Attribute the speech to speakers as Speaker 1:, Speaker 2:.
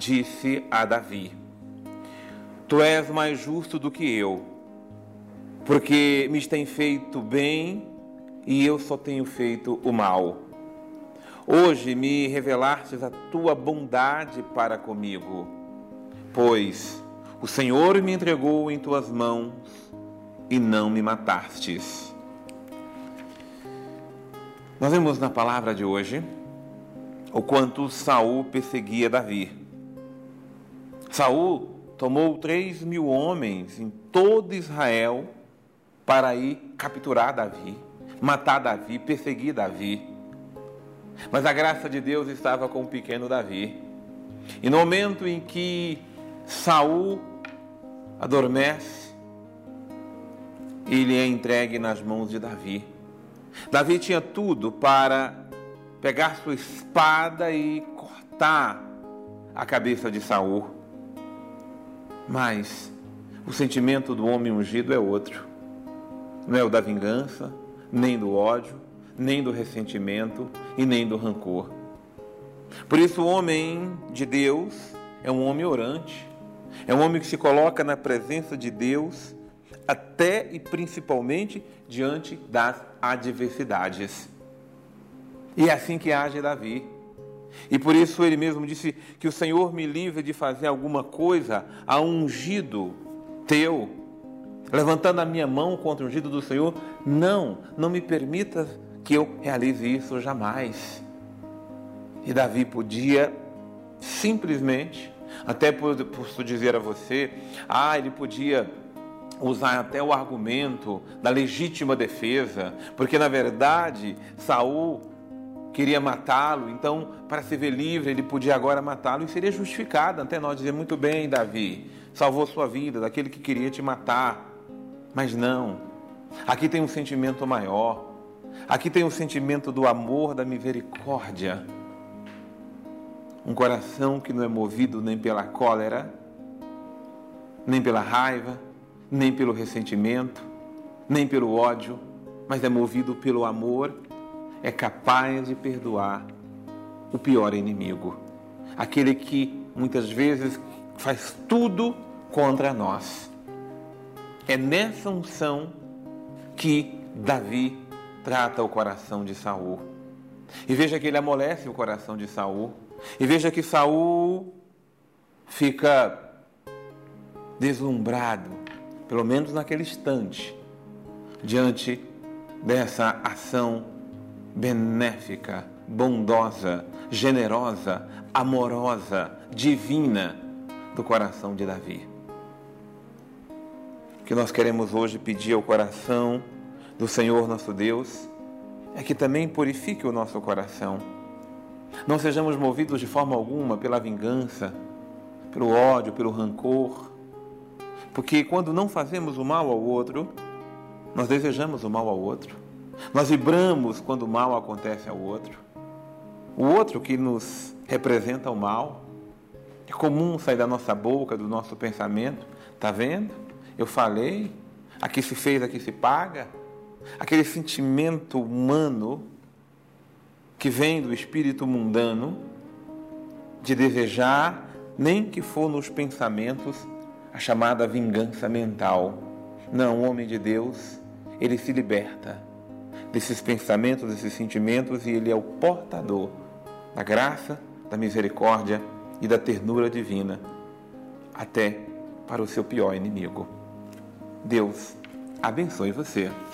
Speaker 1: disse a Davi: Tu és mais justo do que eu, porque me tens feito bem e eu só tenho feito o mal. Hoje me revelastes a tua bondade para comigo, pois o Senhor me entregou em tuas mãos e não me matastes. Nós vemos na palavra de hoje o quanto Saul perseguia Davi. Saul tomou 3.000 homens em todo Israel para ir capturar Davi, matar Davi, perseguir Davi. Mas a graça de Deus estava com o pequeno Davi. E no momento em que Saul adormece, ele é entregue nas mãos de Davi. Davi tinha tudo para pegar sua espada e cortar a cabeça de Saul. Mas o sentimento do homem ungido é outro. Não é o da vingança, nem do ódio, nem do ressentimento e nem do rancor. Por isso o homem de Deus é um homem orante, é um homem que se coloca na presença de Deus até e principalmente diante das adversidades. E é assim que age Davi. E por isso ele mesmo disse que o Senhor me livre de fazer alguma coisa a ungido teu, levantando a minha mão contra o ungido do Senhor. Não me permita que eu realize isso jamais. E Davi podia simplesmente, até posso dizer a você, ele podia usar até o argumento da legítima defesa, porque na verdade Saul queria matá-lo, então para se ver livre ele podia agora matá-lo, e seria justificado até nós dizer: muito bem, Davi, salvou sua vida daquele que queria te matar. Mas não, aqui tem um sentimento maior, aqui tem um sentimento do amor, da misericórdia, um coração que não é movido nem pela cólera, nem pela raiva, nem pelo ressentimento, nem pelo ódio, mas é movido pelo amor, é capaz de perdoar o pior inimigo, aquele que muitas vezes faz tudo contra nós. É nessa unção que Davi trata o coração de Saul. E veja que ele amolece o coração de Saul. E veja que Saul fica deslumbrado, pelo menos naquele instante, diante dessa ação benéfica, bondosa, generosa, amorosa, divina do coração de Davi. O que nós queremos hoje pedir ao coração do Senhor nosso Deus é que também purifique o nosso coração. Não sejamos movidos de forma alguma pela vingança, pelo ódio, pelo rancor, porque quando não fazemos o mal ao outro, nós desejamos o mal ao outro. Nós vibramos quando o mal acontece ao outro. O outro que nos representa o mal. É comum sair da nossa boca, do nosso pensamento: tá vendo? Eu falei, aqui se fez, aqui se paga. Aquele sentimento humano que vem do espírito mundano de desejar, nem que for nos pensamentos, a chamada vingança mental. Não, o homem de Deus, ele se liberta desses pensamentos, desses sentimentos, e ele é o portador da graça, da misericórdia e da ternura divina, até para o seu pior inimigo. Deus abençoe você.